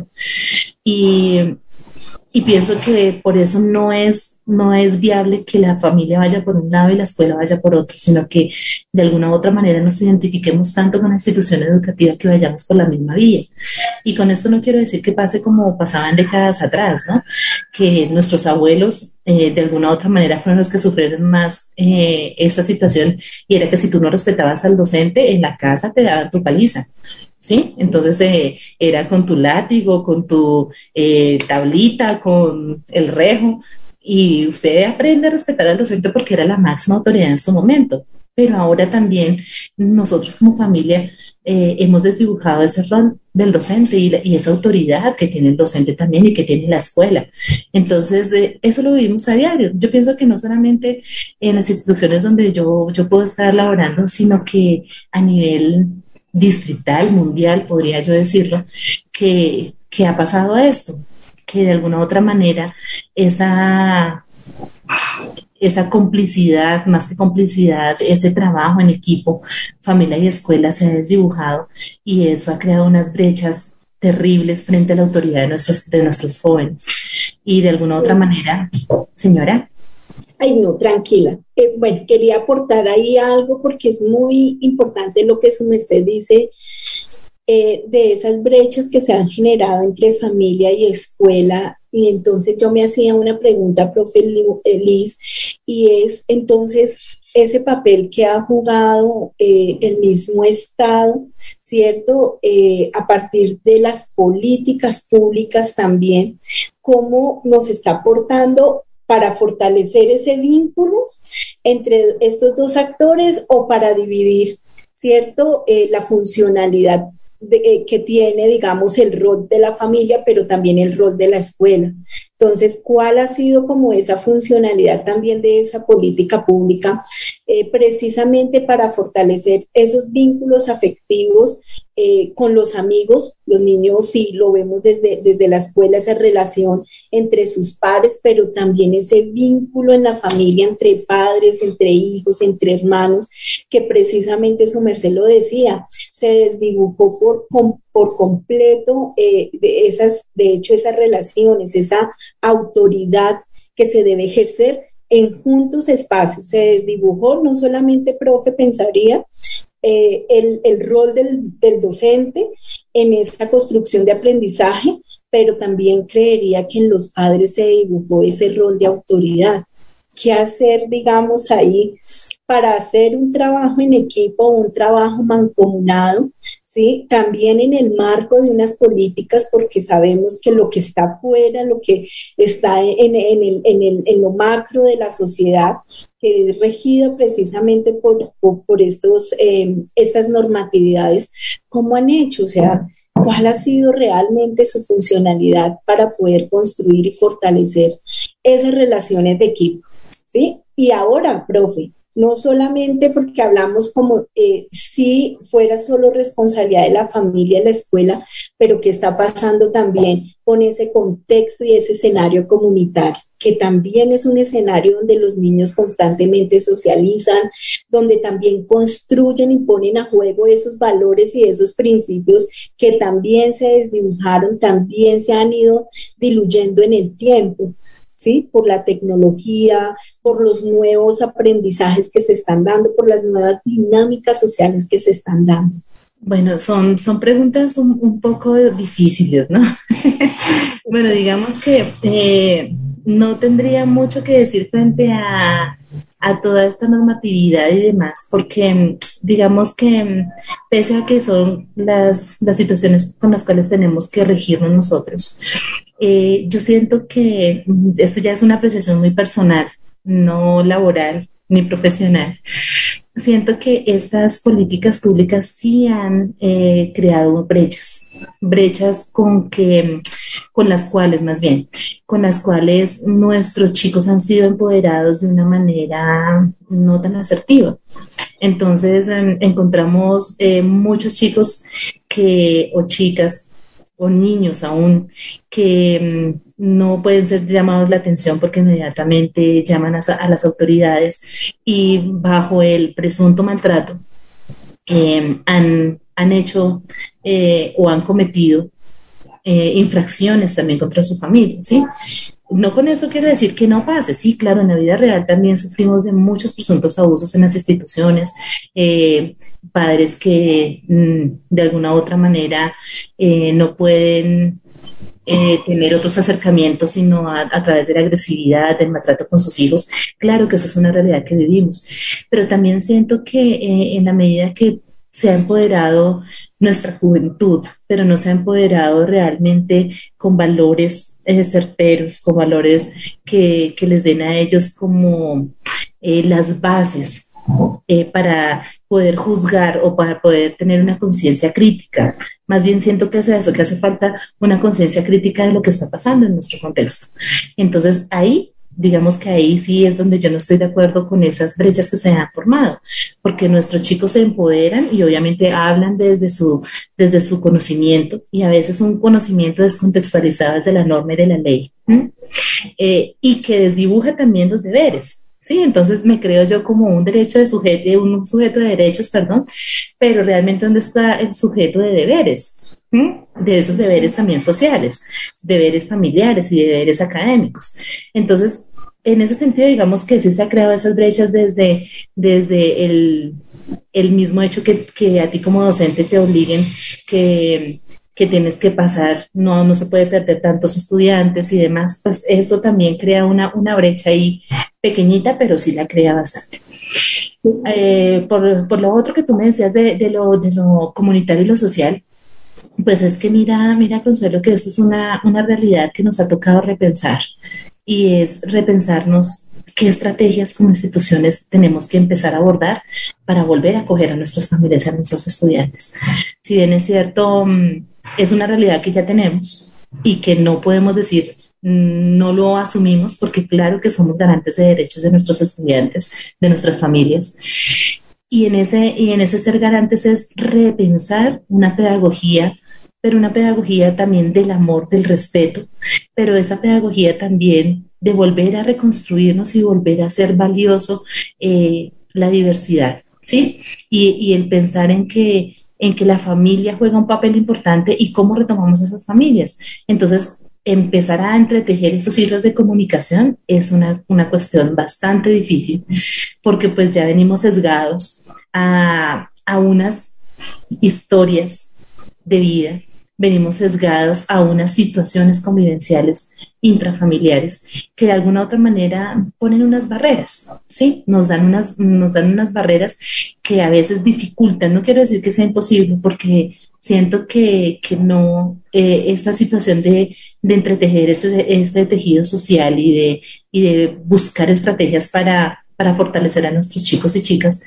Y pienso que por eso no es viable que la familia vaya por un lado y la escuela vaya por otro, sino que de alguna u otra manera nos identifiquemos tanto con la institución educativa que vayamos por la misma vía. Y con esto no quiero decir que pase como pasaban décadas atrás, ¿no? Que nuestros abuelos de alguna u otra manera fueron los que sufrieron más esta situación, y era que si tú no respetabas al docente en la casa te daban tu paliza. ¿Sí? Entonces era con tu látigo, con tu tablita, con el rejo, y usted aprende a respetar al docente porque era la máxima autoridad en su momento. Pero ahora también nosotros como familia hemos desdibujado ese rol del docente y esa autoridad que tiene el docente también y que tiene la escuela. Entonces, eso lo vivimos a diario. Yo pienso que no solamente en las instituciones donde yo puedo estar laborando, sino que a nivel distrital, mundial, podría yo decirlo, que ha pasado esto, que de alguna u otra manera esa complicidad, más que complicidad, ese trabajo en equipo, familia y escuela se ha desdibujado, y eso ha creado unas brechas terribles frente a la autoridad de nuestros jóvenes. Y de alguna u otra manera, señora. Ay, no, tranquila. Bueno, quería aportar ahí algo porque es muy importante lo que su merced dice, de esas brechas que se han generado entre familia y escuela. Y entonces yo me hacía una pregunta, profe Liz, y es entonces ese papel que ha jugado el mismo Estado, ¿cierto? A partir de las políticas públicas también, cómo nos está aportando para fortalecer ese vínculo entre estos dos actores, o para dividir, ¿cierto? La funcionalidad que tiene, digamos, el rol de la familia, pero también el rol de la escuela. Entonces, ¿cuál ha sido como esa funcionalidad también de esa política pública, precisamente para fortalecer esos vínculos afectivos con los amigos? Los niños, sí, lo vemos desde la escuela, esa relación entre sus padres, pero también ese vínculo en la familia entre padres, entre hijos, entre hermanos, que precisamente su merced lo decía, se desdibujó por completo de hecho esas relaciones, esa autoridad que se debe ejercer en juntos espacios. Se desdibujó, no solamente, profe, pensaría, el rol del docente en esa construcción de aprendizaje, pero también creería que en los padres se dibujó ese rol de autoridad. ¿Qué hacer, digamos, ahí para hacer un trabajo en equipo, un trabajo mancomunado, ¿sí? También en el marco de unas políticas, porque sabemos que lo que está afuera, lo que está en lo macro de la sociedad, que es regido precisamente por estas normatividades, ¿cómo han hecho? O sea, ¿cuál ha sido realmente su funcionalidad para poder construir y fortalecer esas relaciones de equipo? ¿Sí? Y ahora, profe, no solamente porque hablamos como si fuera solo responsabilidad de la familia y la escuela, pero qué está pasando también con ese contexto y ese escenario comunitario, que también es un escenario donde los niños constantemente socializan, donde también construyen y ponen a juego esos valores y esos principios que también se desdibujaron, también se han ido diluyendo en el tiempo, ¿sí? Por la tecnología, por los nuevos aprendizajes que se están dando, por las nuevas dinámicas sociales que se están dando. Bueno, son preguntas un poco difíciles, ¿no? Bueno, digamos que no tendría mucho que decir frente a toda esta normatividad y demás, porque digamos que pese a que son las situaciones con las cuales tenemos que regirnos nosotros, yo siento que esto ya es una apreciación muy personal, no laboral ni profesional. Siento que estas políticas públicas sí han creado brechas brechas con las cuales nuestros chicos han sido empoderados de una manera no tan asertiva. Entonces encontramos muchos chicos o chicas o niños aún que no pueden ser llamados la atención porque inmediatamente llaman a las autoridades y bajo el presunto maltrato han hecho o han cometido infracciones también contra su familia, ¿sí? No con eso quiero decir que no pase, sí, claro, en la vida real también sufrimos de muchos presuntos abusos en las instituciones, padres que de alguna u otra manera no pueden tener otros acercamientos sino a través de la agresividad, del maltrato con sus hijos. Claro que eso es una realidad que vivimos, pero también siento que en la medida que se ha empoderado nuestra juventud, pero no se ha empoderado realmente con valores certeros, con valores que les den a ellos como las bases para poder juzgar o para poder tener una conciencia crítica. Más bien siento que es eso, que hace falta una conciencia crítica de lo que está pasando en nuestro contexto. Entonces digamos que ahí sí es donde yo no estoy de acuerdo con esas brechas que se han formado, porque nuestros chicos se empoderan y obviamente hablan desde su conocimiento y a veces un conocimiento descontextualizado desde la norma y de la ley, y que desdibuja también los deberes. Sí, entonces me creo yo como un sujeto de derechos, pero realmente ¿dónde está el sujeto de deberes? De esos deberes también sociales, deberes familiares y deberes académicos. Entonces, en ese sentido, digamos que sí se han creado esas brechas desde el mismo hecho que a ti como docente te obliguen que tienes que pasar, no se puede perder tantos estudiantes y demás, pues eso también crea una brecha ahí pequeñita, pero sí la crea bastante. Por lo otro que tú me decías de lo comunitario y lo social, pues es que mira, Consuelo, que esto es una realidad que nos ha tocado repensar y es repensarnos qué estrategias como instituciones tenemos que empezar a abordar para volver a acoger a nuestras familias y a nuestros estudiantes. Si bien es cierto, es una realidad que ya tenemos y que no podemos decir no lo asumimos porque claro que somos garantes de derechos de nuestros estudiantes, de nuestras familias. Y en ese ser garantes es repensar una pedagogía, pero una pedagogía también del amor, del respeto, pero esa pedagogía también de volver a reconstruirnos y volver a ser valioso la diversidad, ¿sí? Y el pensar en que la familia juega un papel importante y cómo retomamos esas familias. Entonces, empezar a entretejer esos hilos de comunicación es una cuestión bastante difícil porque pues ya venimos sesgados a unas historias de vida, venimos sesgados a unas situaciones convivenciales intrafamiliares que de alguna u otra manera ponen unas barreras, ¿sí? Nos dan unas barreras que a veces dificultan, no quiero decir que sea imposible porque siento que no, esta situación de entretejer este tejido social y de buscar estrategias para fortalecer a nuestros chicos y chicas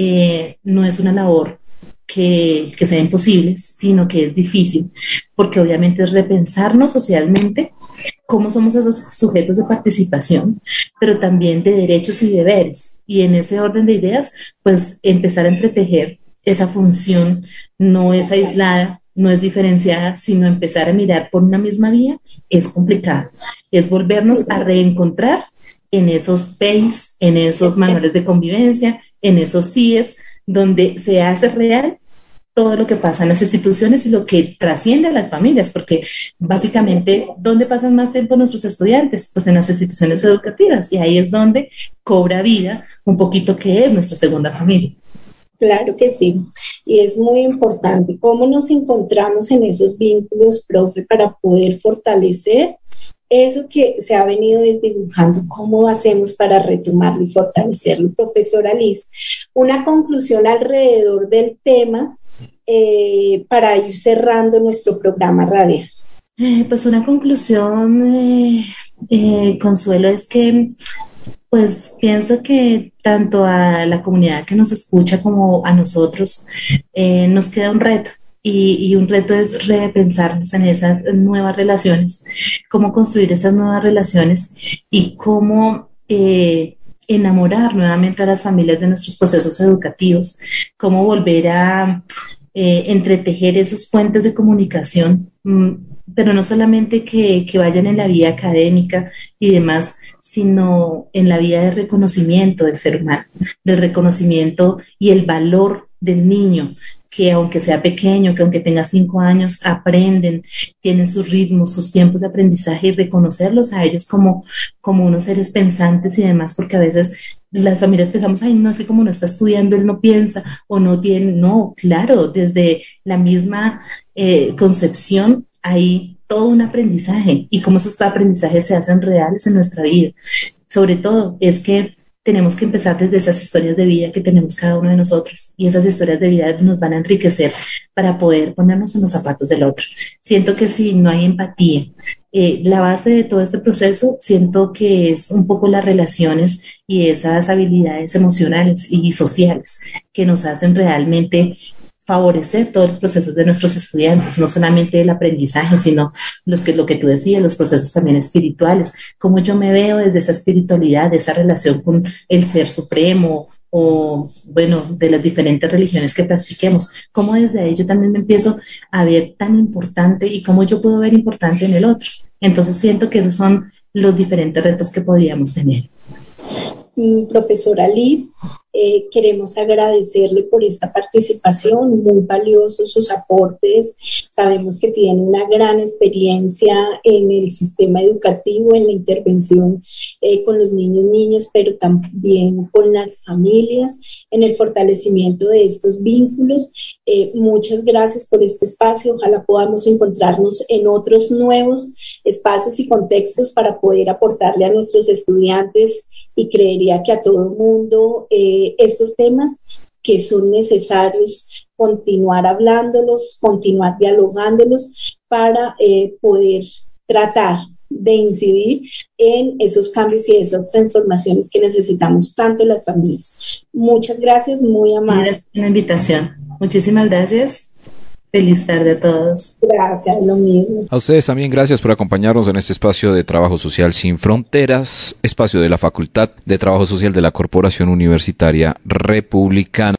no es una labor que sea imposible, sino que es difícil, porque obviamente es repensarnos socialmente cómo somos esos sujetos de participación, pero también de derechos y deberes. Y en ese orden de ideas, pues empezar a entretejer esa función no es aislada, no es diferenciada, sino empezar a mirar por una misma vía es complicado. Es volvernos a reencontrar en esos PEIs, en esos manuales de convivencia, en esos CIES, donde se hace real todo lo que pasa en las instituciones y lo que trasciende a las familias, porque básicamente, ¿dónde pasan más tiempo nuestros estudiantes? Pues en las instituciones educativas, y ahí es donde cobra vida un poquito que es nuestra segunda familia. Claro que sí, y es muy importante cómo nos encontramos en esos vínculos, profe, para poder fortalecer eso que se ha venido desdibujando, cómo hacemos para retomarlo y fortalecerlo. Profesora Liz, una conclusión alrededor del tema para ir cerrando nuestro programa radial. Pues una conclusión, Consuelo, es que pues pienso que tanto a la comunidad que nos escucha como a nosotros nos queda un reto y un reto es repensarnos en esas nuevas relaciones, cómo construir esas nuevas relaciones y cómo enamorar nuevamente a las familias de nuestros procesos educativos, cómo volver a entretejer esos puentes de comunicación, pero no solamente que vayan en la vía académica y demás, sino en la vía de reconocimiento del ser humano, del reconocimiento y el valor del niño, que aunque sea pequeño, que aunque tenga 5 años, aprenden, tienen sus ritmos, sus tiempos de aprendizaje y reconocerlos a ellos como unos seres pensantes y demás, porque a veces las familias pensamos, ay, no sé cómo no está estudiando, él no piensa o no tiene, no, claro, desde la misma concepción hay todo un aprendizaje y cómo esos aprendizajes se hacen reales en nuestra vida. Sobre todo es que tenemos que empezar desde esas historias de vida que tenemos cada uno de nosotros y esas historias de vida nos van a enriquecer para poder ponernos en los zapatos del otro. Siento que si no hay empatía, la base de todo este proceso siento que es un poco las relaciones y esas habilidades emocionales y sociales que nos hacen realmente favorecer todos los procesos de nuestros estudiantes, no solamente el aprendizaje, sino lo que tú decías, los procesos también espirituales, cómo yo me veo desde esa espiritualidad, de esa relación con el Ser Supremo o, bueno, de las diferentes religiones que practiquemos, cómo desde ahí yo también me empiezo a ver tan importante y cómo yo puedo ver importante en el otro. Entonces siento que esos son los diferentes retos que podríamos tener. Profesora Liz, queremos agradecerle por esta participación, muy valiosos sus aportes. Sabemos que tiene una gran experiencia en el sistema educativo, en la intervención con los niños, niñas, pero también con las familias, en el fortalecimiento de estos vínculos. Muchas gracias por este espacio. Ojalá podamos encontrarnos en otros nuevos espacios y contextos para poder aportarle a nuestros estudiantes y creería que a todo el mundo estos temas que son necesarios continuar hablándolos, continuar dialogándolos para poder tratar de incidir en esos cambios y esas transformaciones que necesitamos tanto las familias. Muchas gracias, muy amable. Gracias por la invitación. Muchísimas gracias. Feliz tarde a todos. Gracias, lo mismo. A ustedes también gracias por acompañarnos en este espacio de Trabajo Social Sin Fronteras, espacio de la Facultad de Trabajo Social de la Corporación Universitaria Republicana.